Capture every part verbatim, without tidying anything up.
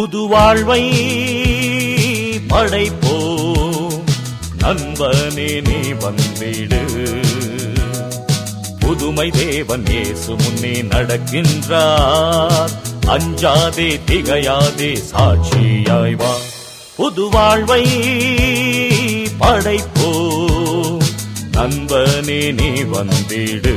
புது வாழ்வை படைப்போம், நண்பனே நீ வந்திடு. புதுமை தேவன் இயேசு முன்னே நடக்கின்றார், அஞ்சாதே திகையாதே சாட்சியாய் வா. புது வாழ்வை படைப்போம், நண்பனே நீ வந்திடு.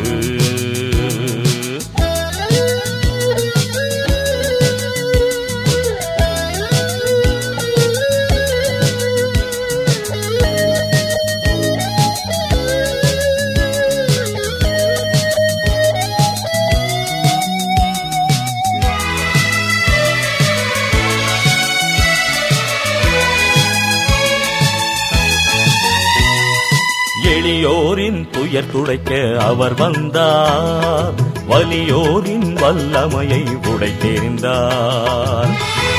எளியோரின் துயர் துடைக்க அவர் வந்தார், வலியோரின் வல்லமையை உடைத்தெறிந்தார்.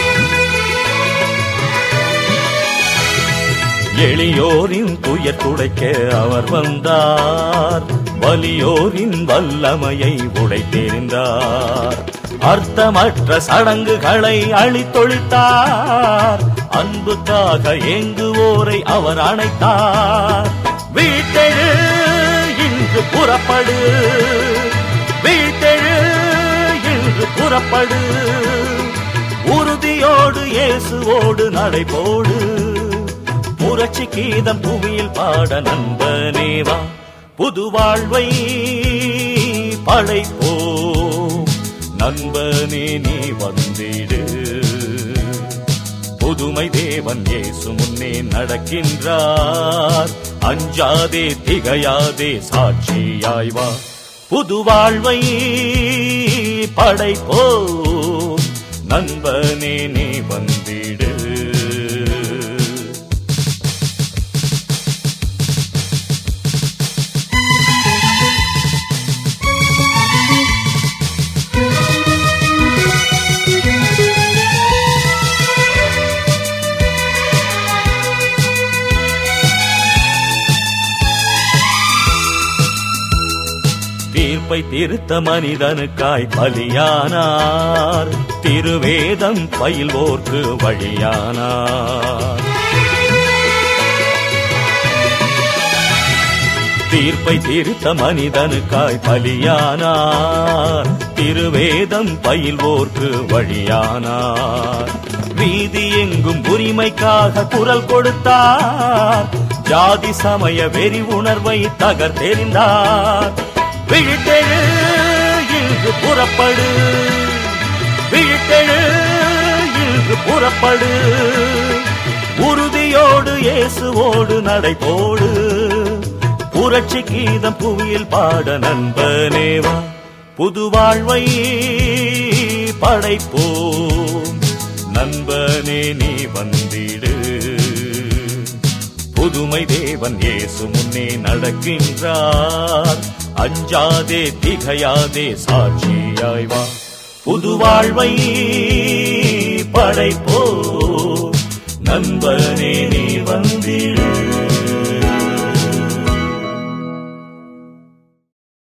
எளியோரின் துயர் துடைக்க அவர் வந்தார், வலியோரின் வல்லமையை உடைத்தெறிந்தார். அர்த்தமற்ற சடங்குகளை அழித்தொழித்தார், அன்புக்காக ஏங்குவோரை அவர் அணைத்தார். வீட்டெழு இன்று புறப்படு, வீட்டெழு இன்று புறப்படு, உறுதியோடு இயேசுவோடு நடைபோடு. புரட்சி கீதம் புவியில் பாட நண்பனேவா, புது வாழ்வை படைப்போம், நண்பனே நீ வந்திடு. புதுமை தேவன் இயேசு முன்னே நடக்கின்றார், அஞ்சாதே திகையாதே சாட்சியாய் வா. புது வாழ்வை படைப்போம், நண்பனே நீ வந்திடு. தீர்ப்பை திருத்த மனிதனுக்காய் பலியானார், திருவேதம் பயில்வோர்க்கு வழியானார். தீர்ப்பை திருத்த மனிதனுக்காய் பலியானார், திருவேதம் பயில்வோர்க்கு வழியானார். வீதி எங்கும் உரிமைக்காக குரல் கொடுத்தார், ஜாதி சமய வெறி உணர்வை தகர்த்தெறிந்தார். விழித்தெழு இன்று புறப்படு, விழித்தெழு இன்று புறப்படு, உறுதியோடு இயேசுவோடு நடைபோடு. புரட்சி கீதம் புவியில் பாட நண்பனேவா, புது வாழ்வை படைப்போம், நண்பனே நீ வந்திடு. புதுமை தேவன் இயேசு முன்னே நடக்கின்றார், அஞ்சாதே திகையாதே சாட்சியாய் வா. புது வாழ்வை படைப்போம், நண்பனே நீ வந்திடு.